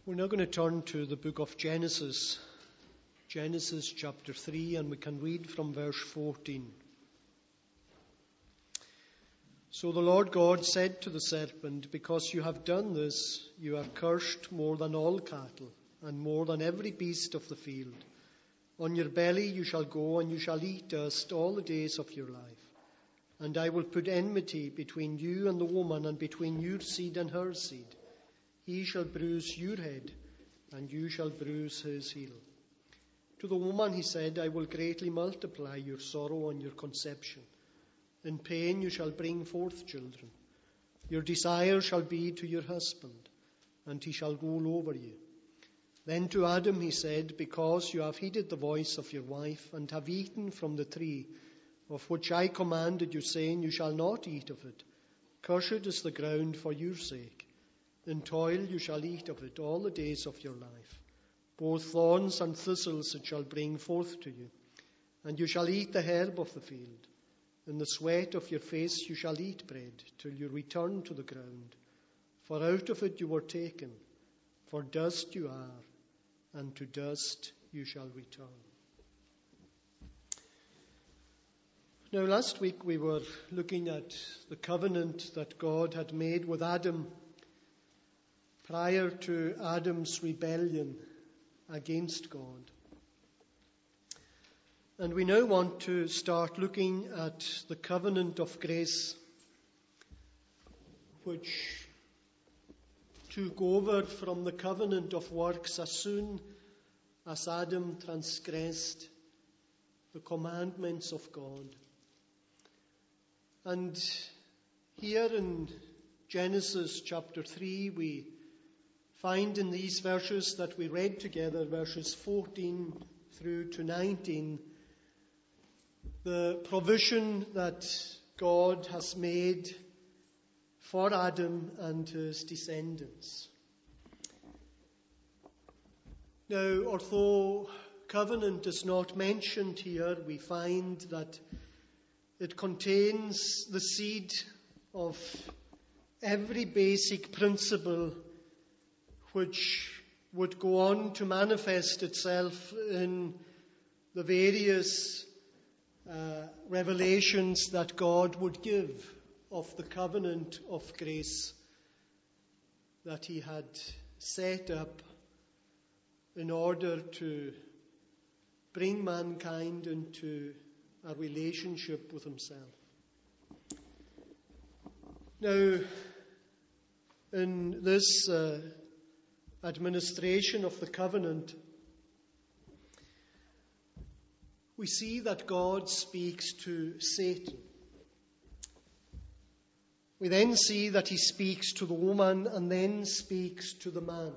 We're now going to turn to the book of Genesis, Genesis chapter 3, and we can read from verse 14. So the Lord God said to the serpent, "Because you have done this, you are cursed more than all cattle, and more than every beast of the field. On your belly you shall go, and you shall eat dust all the days of your life. And I will put enmity between you and the woman, and between your seed and her seed. He shall bruise your head, and you shall bruise his heel." To the woman he said, "I will greatly multiply your sorrow and your conception. In pain you shall bring forth children. Your desire shall be to your husband, and he shall rule over you." Then to Adam he said, "Because you have heeded the voice of your wife, and have eaten from the tree of which I commanded you, saying, 'You shall not eat of it,' cursed is the ground for your sake. In toil you shall eat of it all the days of your life. Both thorns and thistles it shall bring forth to you. And you shall eat the herb of the field. In the sweat of your face you shall eat bread, till you return to the ground. For out of it you were taken. For dust you are, and to dust you shall return." Now, last week we were looking at the covenant that God had made with Adam prior to Adam's rebellion against God. And we now want to start looking at the covenant of grace, which took over from the covenant of works as soon as Adam transgressed the commandments of God. And here in Genesis chapter 3, we find in these verses that we read together, verses 14 through to 19, the provision that God has made for Adam and his descendants. Now, although covenant is not mentioned here, we find that it contains the seed of every basic principle which would go on to manifest itself in the various revelations that God would give of the covenant of grace that he had set up in order to bring mankind into a relationship with himself. Now, in this administration of the covenant, we see that God speaks to Satan. We then see that he speaks to the woman and then speaks to the man.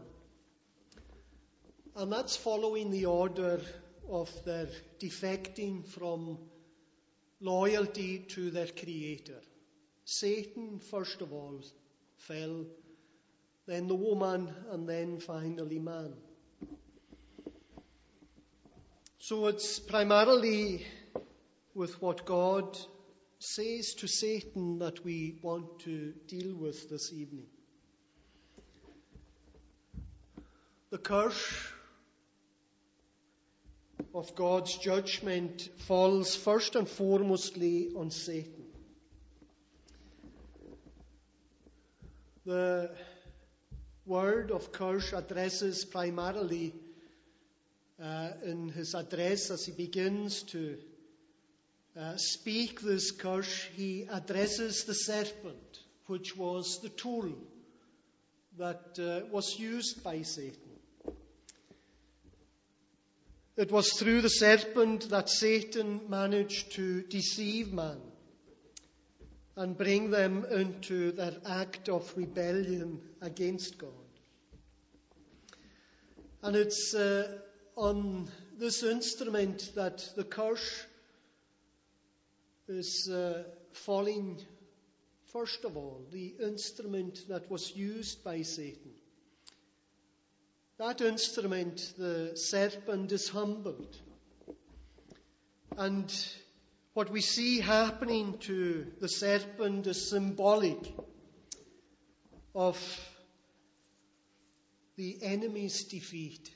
And that's following the order of their defecting from loyalty to their Creator. Satan, first of all, fell, then the woman, and then finally man. So it's primarily with what God says to Satan that we want to deal with this evening. The curse of God's judgment falls first and foremostly on Satan. The word of curse addresses primarily in his address, as he begins to speak this curse, he addresses the serpent, which was the tool that was used by Satan. It was through the serpent that Satan managed to deceive man and bring them into their act of rebellion against God. And it's on this instrument that the curse is falling first of all, the instrument that was used by Satan. That instrument, the serpent, is humbled. And what we see happening to the serpent is symbolic of the enemy's defeat.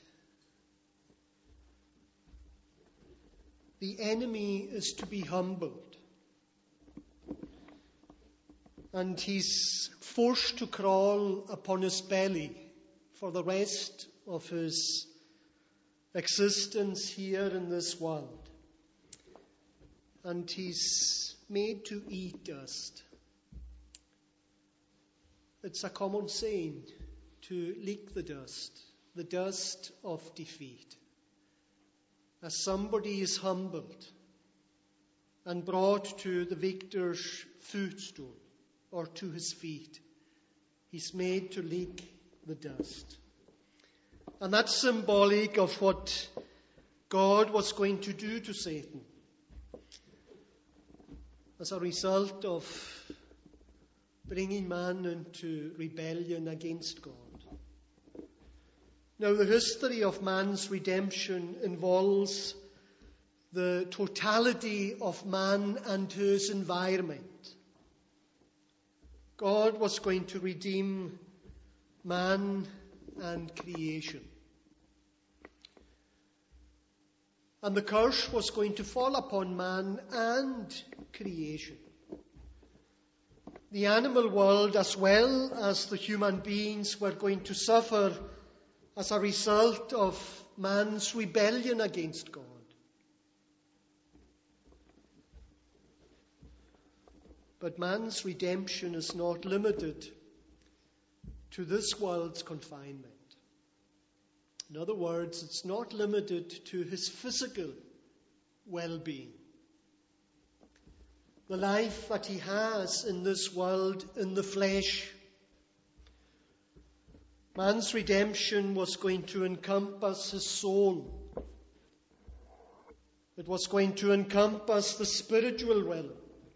The enemy is to be humbled. And he's forced to crawl upon his belly for the rest of his existence here in this world. And he's made to eat dust. It's a common saying to lick the dust of defeat. As somebody is humbled and brought to the victor's footstool or to his feet, he's made to lick the dust. And that's symbolic of what God was going to do to Satan as a result of bringing man into rebellion against God. Now, the history of man's redemption involves the totality of man and his environment. God was going to redeem man and creation. And the curse was going to fall upon man and creation. The animal world as well as the human beings were going to suffer as a result of man's rebellion against God. But man's redemption is not limited to this world's confinement. In other words, it's not limited to his physical well-being. The life that he has in this world, in the flesh. Man's redemption was going to encompass his soul. It was going to encompass the spiritual realm.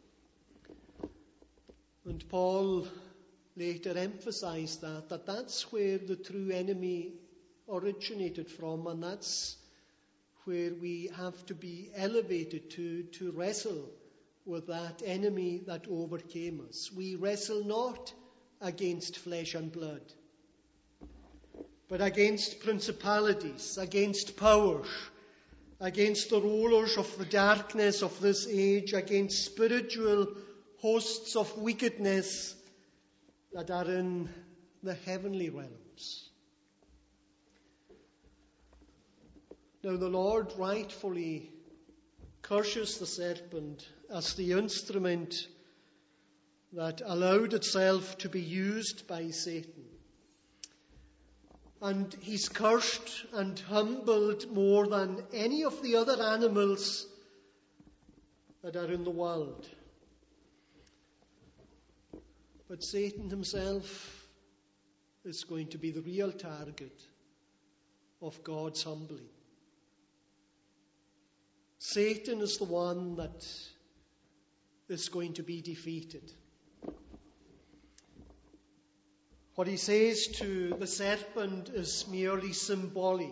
And Paul later emphasized that that's where the true enemy originated from, and that's where we have to be elevated to wrestle with that enemy that overcame us. We wrestle not against flesh and blood, but against principalities, against powers, against the rulers of the darkness of this age, against spiritual hosts of wickedness that are in the heavenly realms. Now the Lord rightfully curses the serpent as the instrument that allowed itself to be used by Satan. And he's cursed and humbled more than any of the other animals that are in the world. But Satan himself is going to be the real target of God's humbling. Satan is the one that is going to be defeated. What he says to the serpent is merely symbolic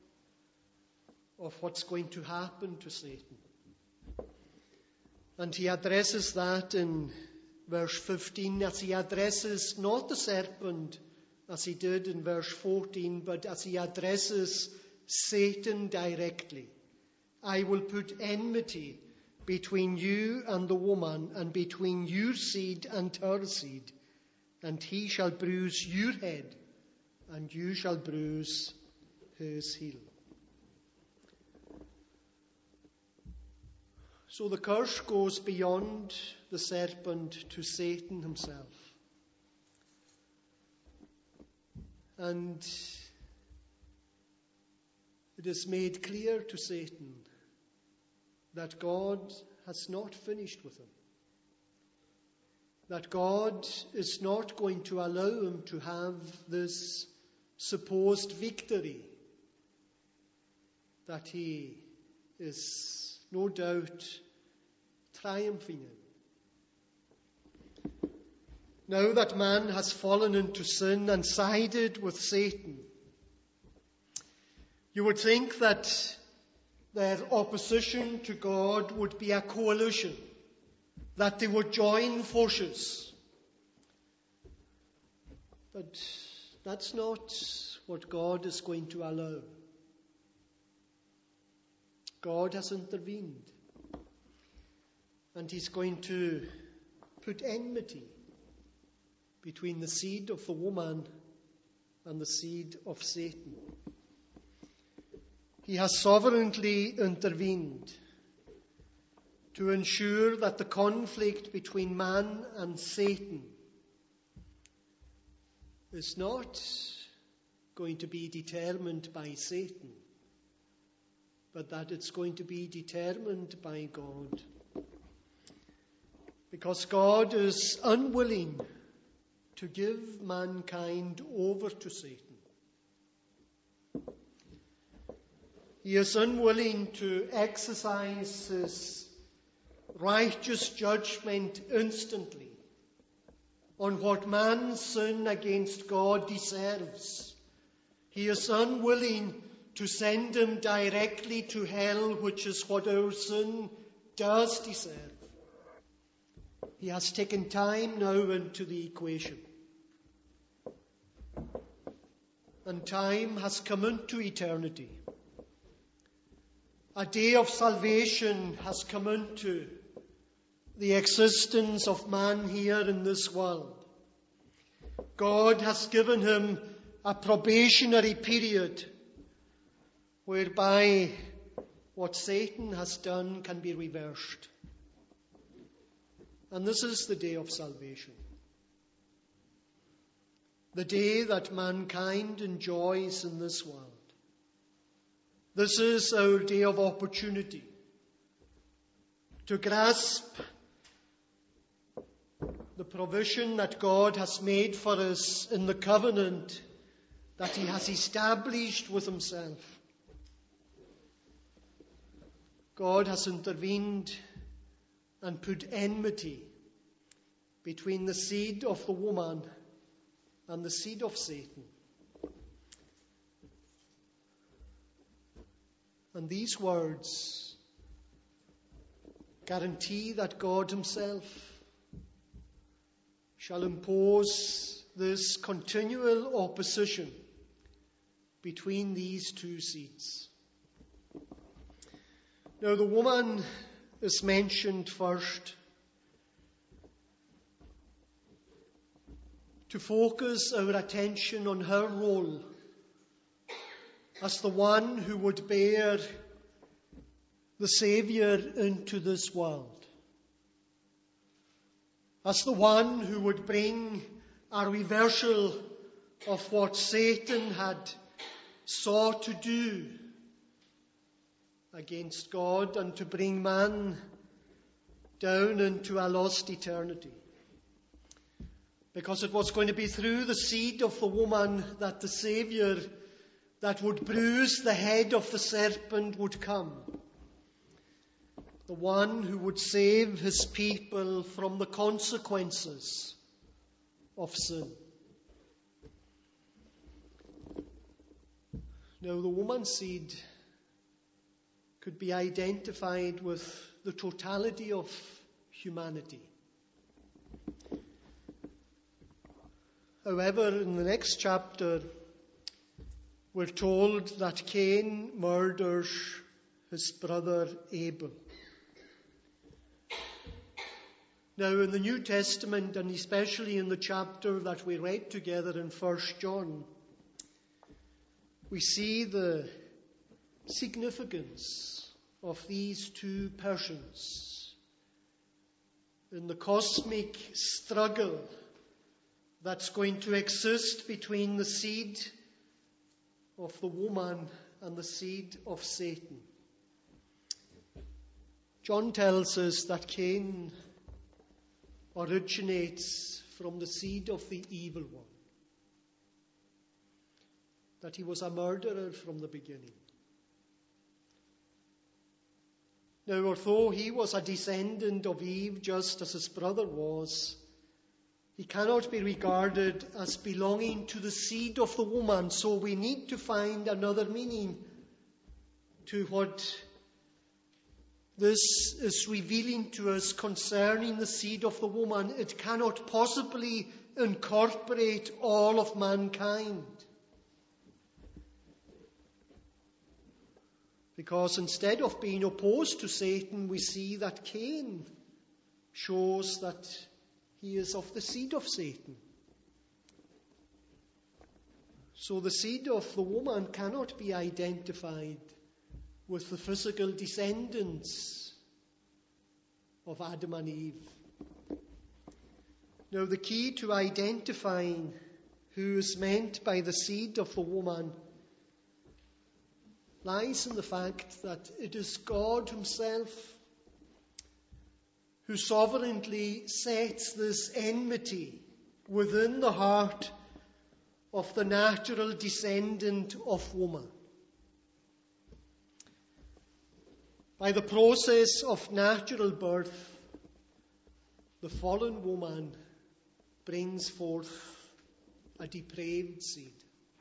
of what's going to happen to Satan. And he addresses that in verse 15, as he addresses not the serpent as he did in verse 14, but as he addresses Satan directly. I will put enmity between you and the woman, and between your seed and her seed. And he shall bruise your head, and you shall bruise his heel. So the curse goes beyond the serpent to Satan himself. And it is made clear to Satan that God has not finished with him. That God is not going to allow him to have this supposed victory that he is no doubt triumphing in. Now that man has fallen into sin and sided with Satan, you would think that their opposition to God would be a coalition, that they would join forces. But That's not what God is going to allow. God has intervened. And he's going to put enmity between the seed of the woman and the seed of Satan. He has sovereignly intervened to ensure that the conflict between man and Satan is not going to be determined by Satan, but that it's going to be determined by God. Because God is unwilling to give mankind over to Satan. He is unwilling to exercise his righteous judgment instantly on what man's sin against God deserves. He is unwilling to send him directly to hell, which is what our sin does deserve. He has taken time now into the equation. And time has come into eternity. A day of salvation has come into the existence of man here in this world. God has given him a probationary period whereby what Satan has done can be reversed. And this is the day of salvation. The day that mankind enjoys in this world. This is our day of opportunity to grasp the provision that God has made for us in the covenant that he has established with himself. God has intervened and put enmity between the seed of the woman and the seed of Satan. And these words guarantee that God himself shall impose this continual opposition between these two seeds. Now, the woman is mentioned first to focus our attention on her role as the one who would bear the Saviour into this world, as the one who would bring a reversal of what Satan had sought to do against God and to bring man down into a lost eternity. Because it was going to be through the seed of the woman that the Saviour that would bruise the head of the serpent would come. The one who would save his people from the consequences of sin. Now, the woman's seed could be identified with the totality of humanity. However, in the next chapter, we're told that Cain murders his brother Abel. Now, in the New Testament, and especially in the chapter that we read together in 1 John, we see the significance of these two persons in the cosmic struggle that's going to exist between the seed of the woman and the seed of Satan. John tells us that Cain originates from the seed of the evil one, that he was a murderer from the beginning. Now, although he was a descendant of Eve just as his brother was, he cannot be regarded as belonging to the seed of the woman. So we need to find another meaning to what this is revealing to us concerning the seed of the woman. It cannot possibly incorporate all of mankind. Because instead of being opposed to Satan, we see that Cain shows that he is of the seed of Satan. So the seed of the woman cannot be identified with the physical descendants of Adam and Eve. Now, the key to identifying who is meant by the seed of the woman lies in the fact that it is God himself who sovereignly sets this enmity within the heart of the natural descendant of woman. By the process of natural birth, the fallen woman brings forth a depraved seed.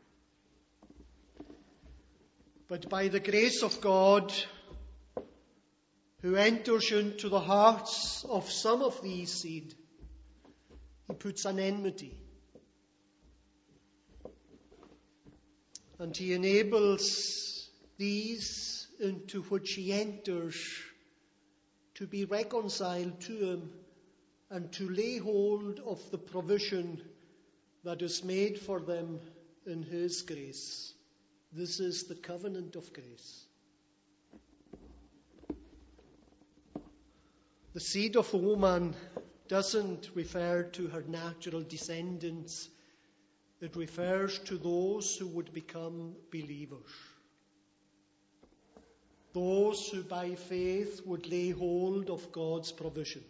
But by the grace of God, who enters into the hearts of some of these seed, he puts an enmity. And he enables these into which he enters to be reconciled to him and to lay hold of the provision that is made for them in his grace. This is the covenant of grace. The seed of the woman doesn't refer to her natural descendants. It refers to those who would become believers. Those who by faith would lay hold of God's provision.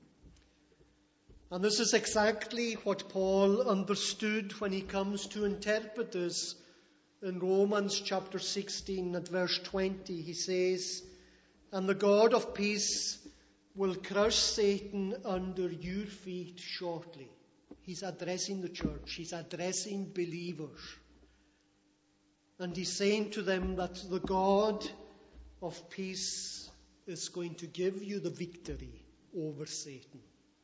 And this is exactly what Paul understood when he comes to interpret this in Romans chapter 16 at verse 20. He says, "And the God of peace will crush Satan under your feet shortly." He's addressing the church. He's addressing believers. And he's saying to them that the God of peace is going to give you the victory over Satan.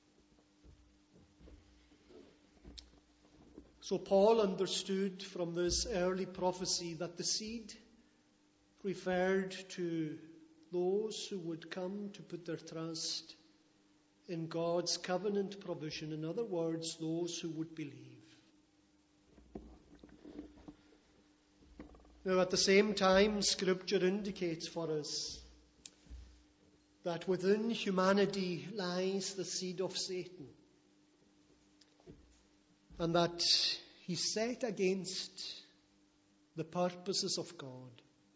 So Paul understood from this early prophecy that the seed referred to those who would come to put their trust in God's covenant provision. In other words, those who would believe. Now, at the same time, Scripture indicates for us that within humanity lies the seed of Satan, and that he's set against the purposes of God.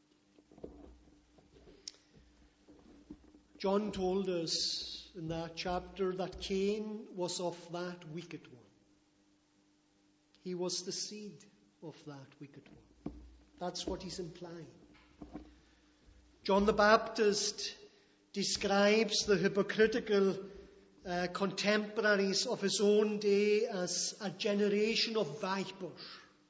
John told us in that chapter that Cain was of that wicked one. He was the seed of that wicked one. That's what he's implying. John the Baptist describes the hypocritical contemporaries of his own day as a generation of vipers.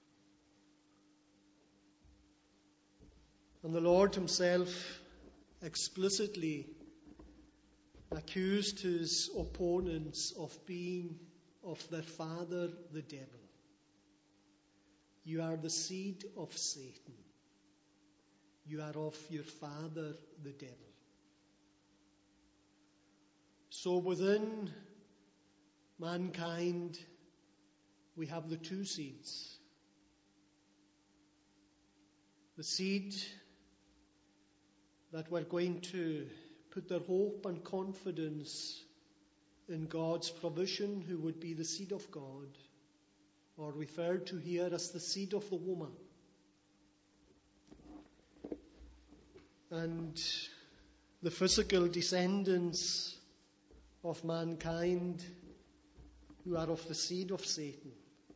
And the Lord himself explicitly accused his opponents of being of their father, the devil. You are the seed of Satan. You are of your father, the devil. So within mankind, we have the two seeds. The seed that we're going to put their hope and confidence in God's provision, who would be the seed of God, or referred to here as the seed of the woman. And the physical descendants of mankind who are of the seed of Satan.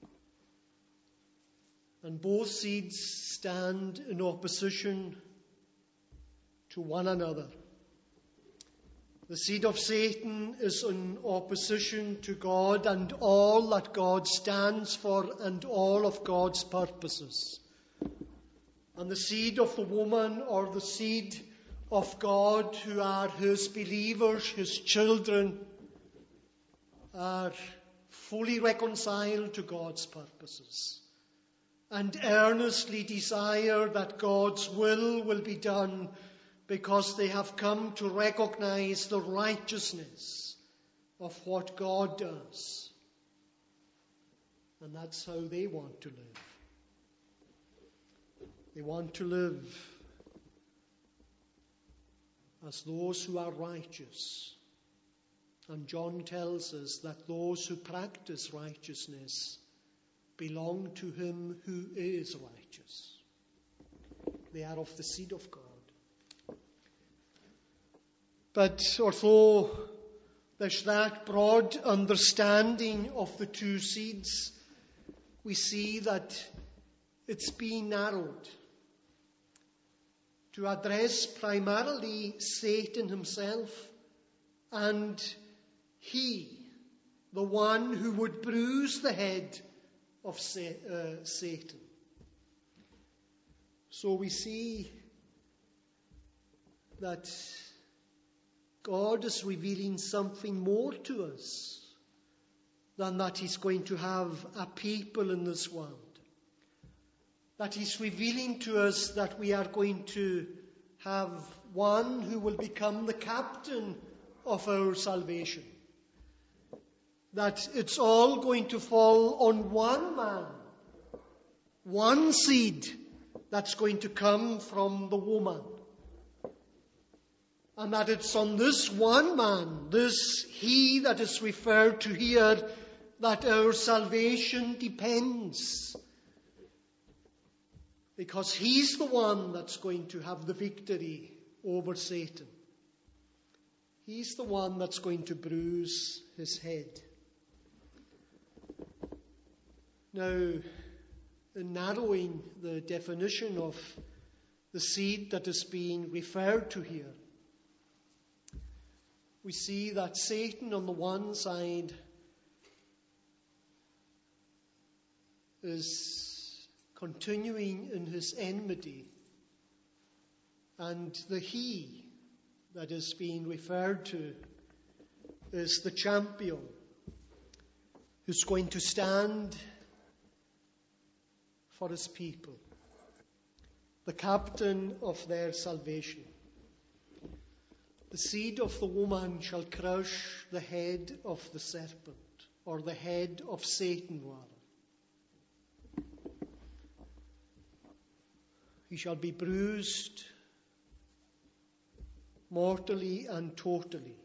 And both seeds stand in opposition to one another. The seed of Satan is in opposition to God and all that God stands for and all of God's purposes. And the seed of the woman, or the seed of God, who are his believers, his children, are fully reconciled to God's purposes, and earnestly desire that God's will be done because they have come to recognize the righteousness of what God does. And that's how they want to live. They want to live as those who are righteous. And John tells us that those who practice righteousness belong to him who is righteous. They are of the seed of God. But although there's that broad understanding of the two seeds, we see that it's being narrowed to address primarily Satan himself and he, the one who would bruise the head of Satan. So we see that God is revealing something more to us than that he's going to have a people in this world. That he's revealing to us that we are going to have one who will become the captain of our salvation. That it's all going to fall on one man, one seed that's going to come from the woman. And that it's on this one man, this he that is referred to here, that our salvation depends. Because he's the one that's going to have the victory over Satan. He's the one that's going to bruise his head. Now, in narrowing the definition of the seed that is being referred to here, we see that Satan on the one side is continuing in his enmity, and the he that is being referred to is the champion who's going to stand for his people, the captain of their salvation. The seed of the woman shall crush the head of the serpent, or the head of Satan rather. He shall be bruised mortally and totally.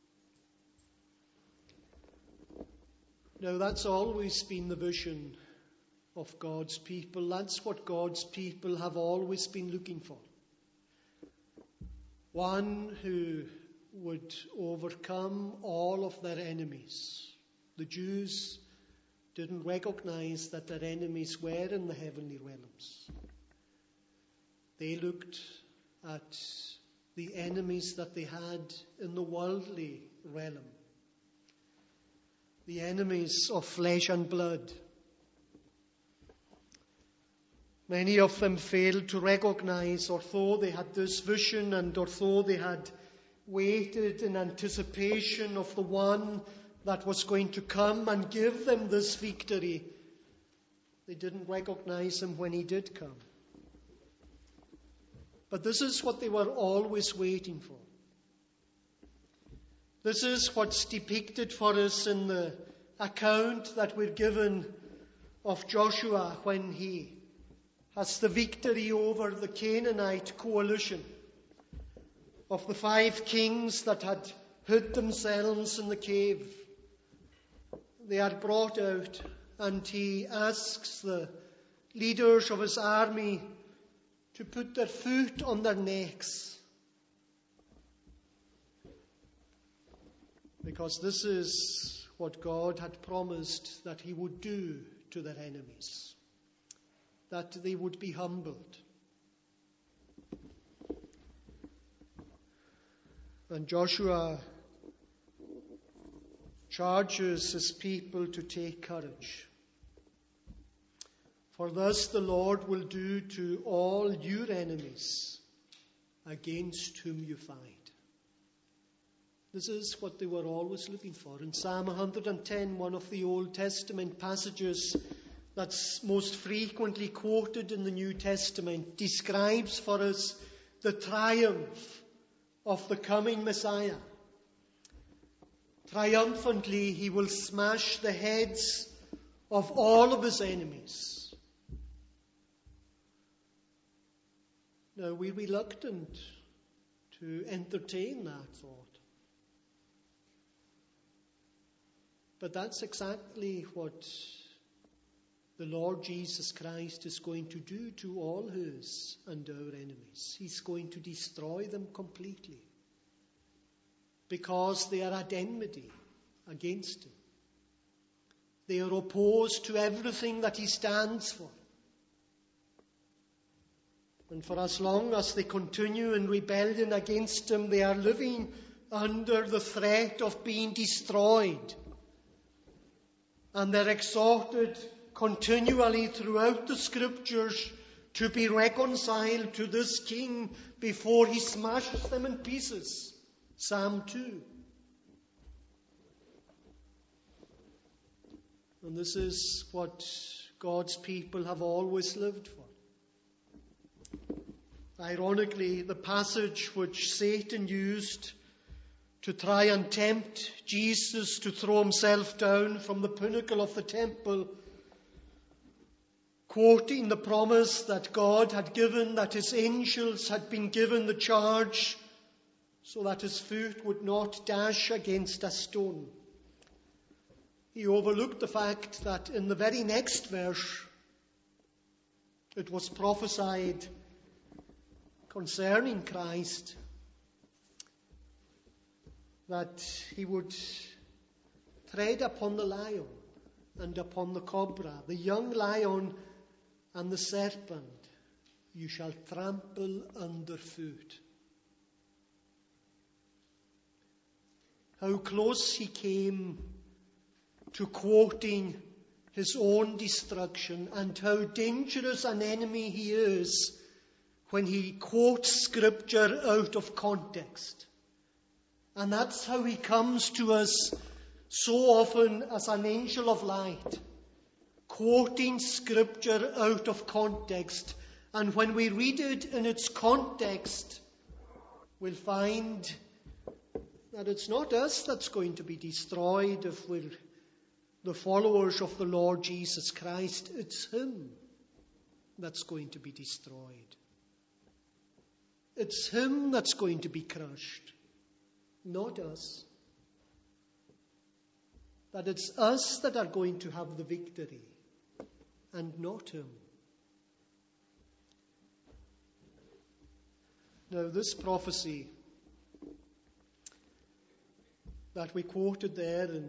Now that's always been the vision of God's people. That's what God's people have always been looking for. One who would overcome all of their enemies. The Jews didn't recognize that their enemies were in the heavenly realms. They looked at the enemies that they had in the worldly realm. The enemies of flesh and blood. Many of them failed to recognize, although they had this vision and although they had waited in anticipation of the one that was going to come and give them this victory, they didn't recognize him when he did come. But this is what they were always waiting for. This is what's depicted for us in the account that we're given of Joshua when he has the victory over the Canaanite coalition of the 5 kings that had hid themselves in the cave. They are brought out, and he asks the leaders of his army to put their foot on their necks, because this is what God had promised that he would do to their enemies, that they would be humbled. And Joshua charges his people to take courage. For thus the Lord will do to all your enemies against whom you fight. This is what they were always looking for. In Psalm 110, one of the Old Testament passages that's most frequently quoted in the New Testament, describes for us the triumph of the coming Messiah. Triumphantly, he will smash the heads of all of his enemies. Now, we're reluctant to entertain that thought. But that's exactly what the Lord Jesus Christ is going to do to all his and our enemies. He's going to destroy them completely because they are at enmity against him. They are opposed to everything that he stands for. And for as long as they continue in rebellion against him, they are living under the threat of being destroyed. And they're exhorted continually throughout the Scriptures to be reconciled to this king before he smashes them in pieces. Psalm 2. And this is what God's people have always lived for. Ironically, the passage which Satan used to try and tempt Jesus to throw himself down from the pinnacle of the temple, quoting the promise that God had given, that his angels had been given the charge so that his foot would not dash against a stone. He overlooked the fact that in the very next verse it was prophesied concerning Christ that he would tread upon the lion and upon the cobra, the young lion and the serpent you shall trample underfoot. How close he came to quoting his own destruction, and how dangerous an enemy he is when he quotes Scripture out of context. And that's how he comes to us so often as an angel of light, quoting Scripture out of context. And when we read it in its context, we'll find that it's not us that's going to be destroyed if we're the followers of the Lord Jesus Christ. It's him that's going to be destroyed. It's him that's going to be crushed, not us. That it's us that are going to have the victory and not him. Now, this prophecy that we quoted there in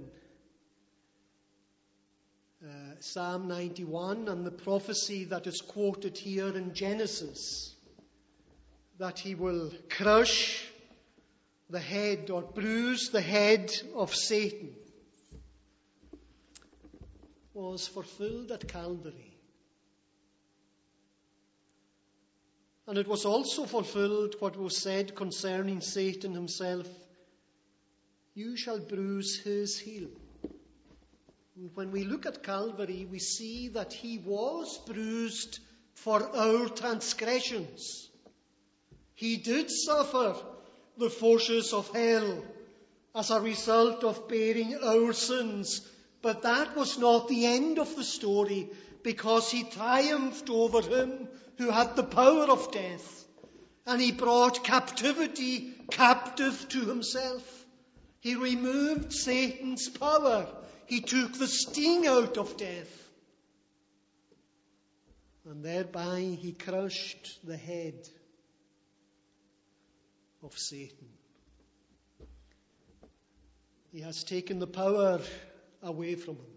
Psalm 91 and the prophecy that is quoted here in Genesis, that he will crush the head or bruise the head of Satan, was fulfilled at Calvary. And it was also fulfilled what was said concerning Satan himself: you shall bruise his heel. And when we look at Calvary, we see that he was bruised for our transgressions. He did suffer the forces of hell as a result of bearing our sins. But that was not the end of the story, because he triumphed over him who had the power of death, and he brought captivity captive to himself. He removed Satan's power. He took the sting out of death. And thereby he crushed the head of Satan. He has taken the power away from him.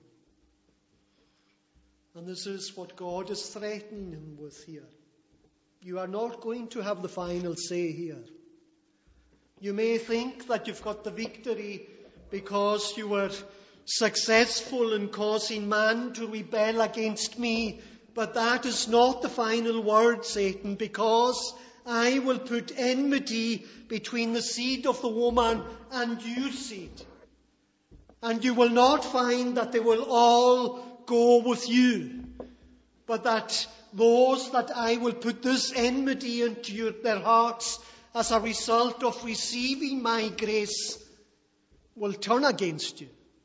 And this is what God is threatening him with here. You are not going to have the final say here. You may think that you've got the victory because you were successful in causing man to rebel against me, but that is not the final word, Satan, because I will put enmity between the seed of the woman and your seed. And you will not find that they will all go with you, but that those that I will put this enmity into their hearts as a result of receiving my grace will turn against you.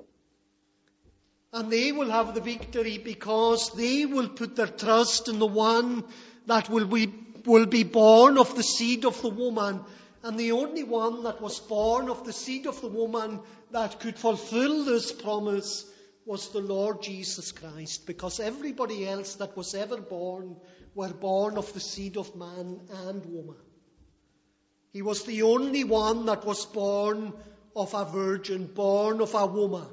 And they will have the victory because they will put their trust in the one that will be born of the seed of the woman. And the only one that was born of the seed of the woman that could fulfill this promise was the Lord Jesus Christ. Because everybody else that was ever born were born of the seed of man and woman. He was the only one that was born of a virgin, born of a woman.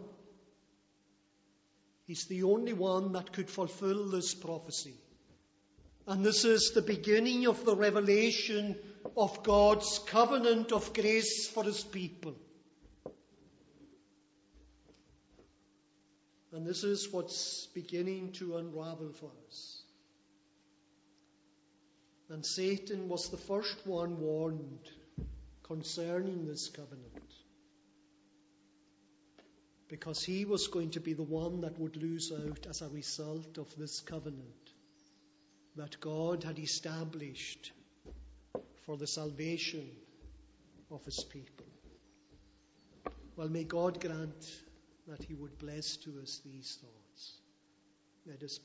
He's the only one that could fulfill this prophecy. And this is the beginning of the revelation of God's covenant of grace for his people. And this is what's beginning to unravel for us. And Satan was the first one warned concerning this covenant, because he was going to be the one that would lose out as a result of this covenant that God had established for the salvation of his people. Well, may God grant that he would bless to us these thoughts. Let us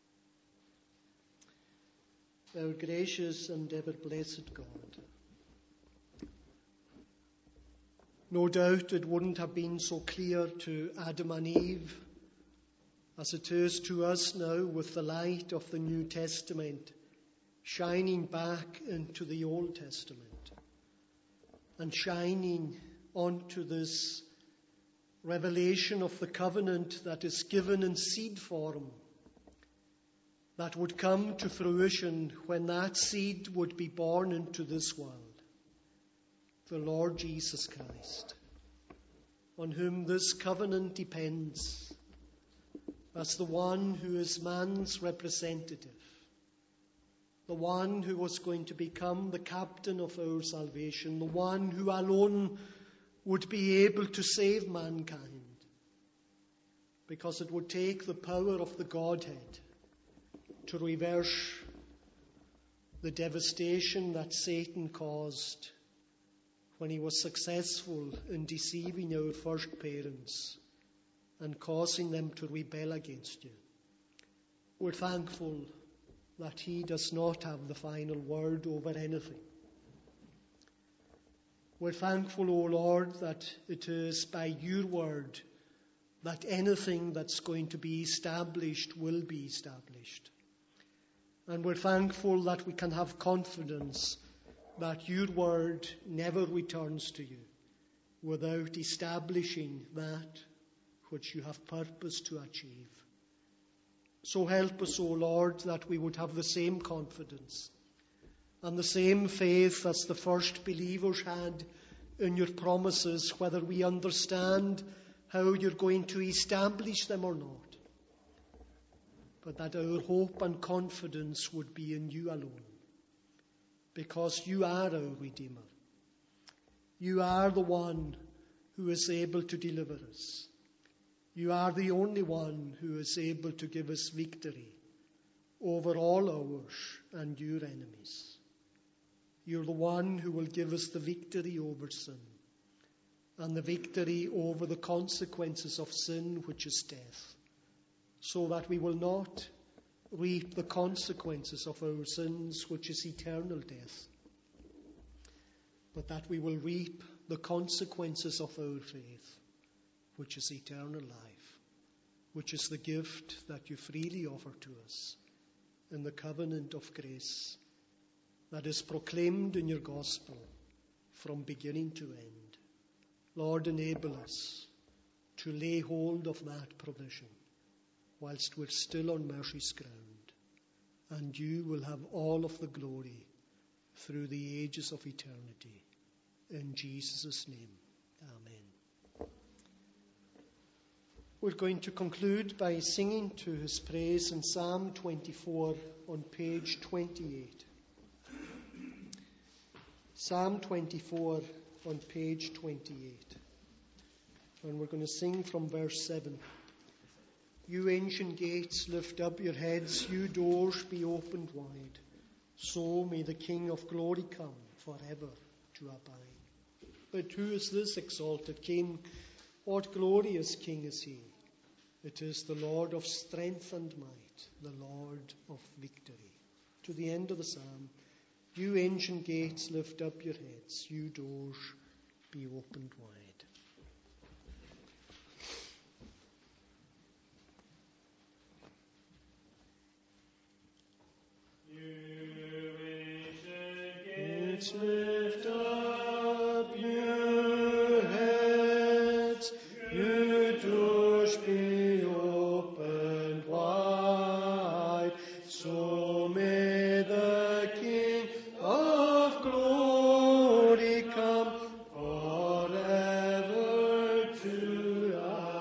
pray. Our gracious and ever blessed God, no doubt it wouldn't have been so clear to Adam and Eve as it is to us now with the light of the New Testament shining back into the Old Testament and shining onto this revelation of the covenant that is given in seed form that would come to fruition when that seed would be born into this world. The Lord Jesus Christ, on whom this covenant depends, as the one who is man's representative, the one who was going to become the captain of our salvation, the one who alone would be able to save mankind, because it would take the power of the Godhead to reverse the devastation that Satan caused when he was successful in deceiving our first parents and causing them to rebel against you. We're thankful that he does not have the final word over anything. We're thankful, O Lord, that it is by your word that anything that's going to be established will be established. And we're thankful that we can have confidence that your word never returns to you without establishing that which you have purposed to achieve. So help us, O Lord, that we would have the same confidence and the same faith as the first believers had in your promises, whether we understand how you're going to establish them or not, but that our hope and confidence would be in you alone, because you are our Redeemer. You are the one who is able to deliver us. You are the only one who is able to give us victory over all ours and your enemies. You're the one who will give us the victory over sin and the victory over the consequences of sin, which is death, so that we will not reap the consequences of our sins, which is eternal death, but that we will reap the consequences of our faith, which is eternal life, which is the gift that you freely offer to us in the covenant of grace that is proclaimed in your gospel from beginning to end. Lord, enable us to lay hold of that provision whilst we're still on mercy's ground, and you will have all of the glory through the ages of eternity. In Jesus' name, amen. We're going to conclude by singing to his praise in Psalm 24 on page 28. Psalm 24 on page 28. And we're going to sing from verse 7. You ancient gates, lift up your heads, you doors be opened wide. So may the King of glory come forever to abide. But who is this exalted King? What glorious King is he? It is the Lord of strength and might, the Lord of victory. To the end of the psalm. You ancient gates, lift up your heads, you doors be opened wide. Lift up your heads, you doors be opened wide, so may the King of glory come forever to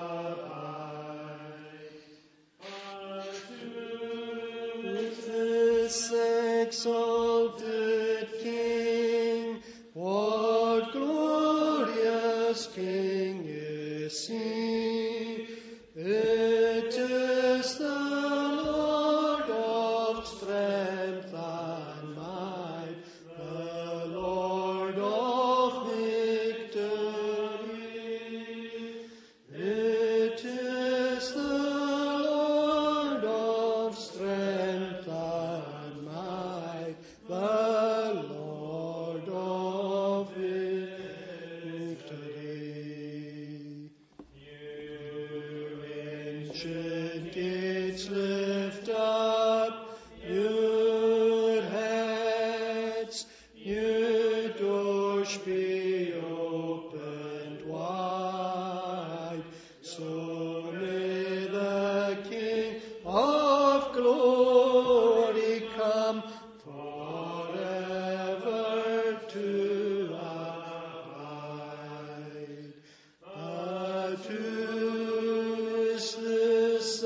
abide. With this exalted King, what glorious King is he? It is the Lord of strength and might, the Lord of victory. It is the Lord of strength and might, the Lord of victory. You ancient gates, lift up your heads, you doors be opened wide, so may the King of glory come forever to abide. But who is this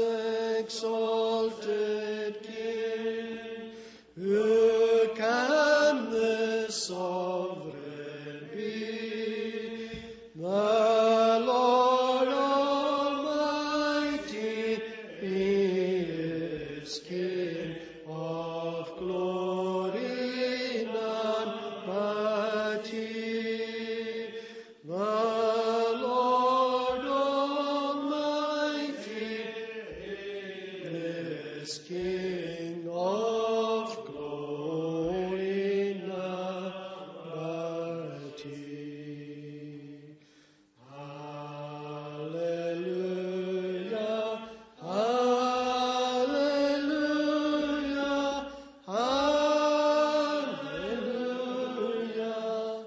exalted King? Who can this sovereign be? The Lord Almighty, He is King of glory, none but He. The Lord Almighty is King of glory, none but He. Hallelujah, hallelujah, hallelujah,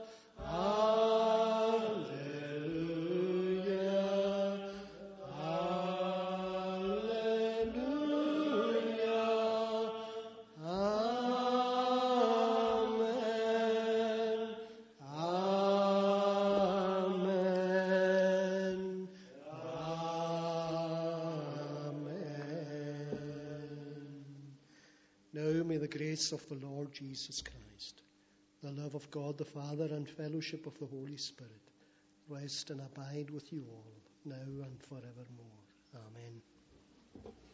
hallelujah, hallelujah, amen, amen, amen. Now may the grace of the Lord Jesus Christ, the love of God the Father and fellowship of the Holy Spirit rest and abide with you all, now and forevermore. Amen.